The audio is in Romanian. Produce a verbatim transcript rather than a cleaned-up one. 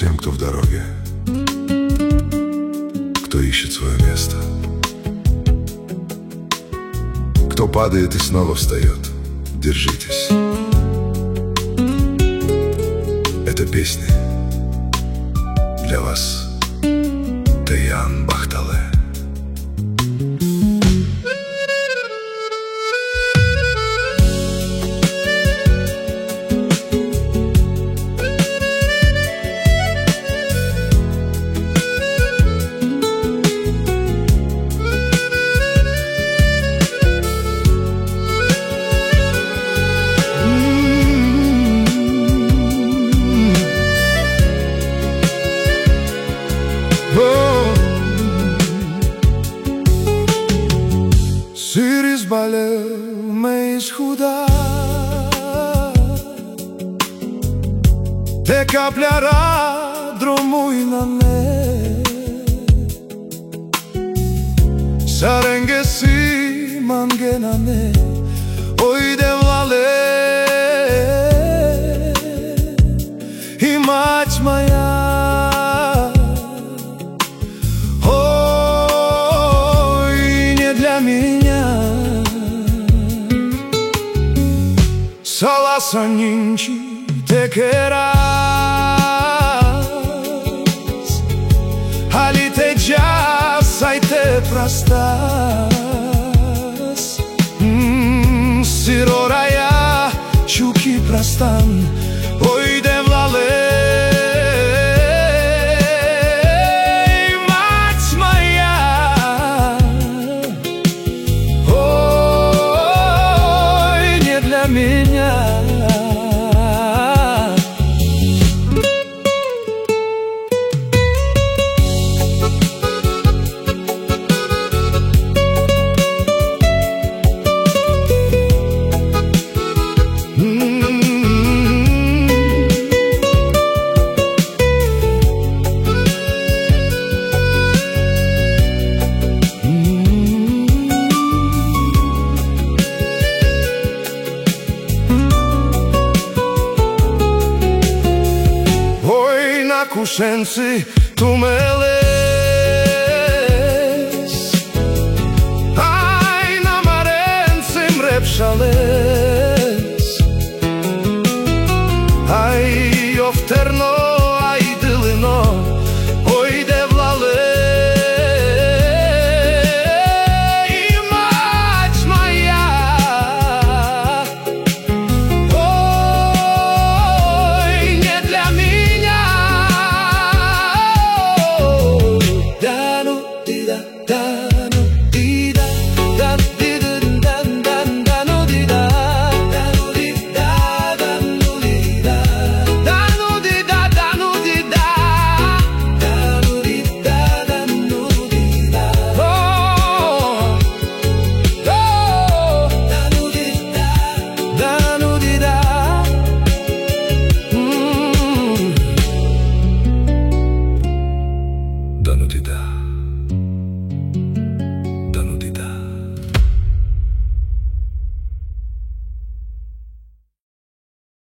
всем, кто в дороге, кто ищет свое место, кто падает и снова встает. Держитесь. Это песня для вас, Таян Бахтале. Sir izbaleu me ishuda te capleará dromuinane sarengesi mangenane oi devlale imach maya Salasa ninci te queras Ali te jas ai te prastas mm, Siroraya čuki prastan Oj devlale меня. Kušenci tu meles Aj na marenci mrepšale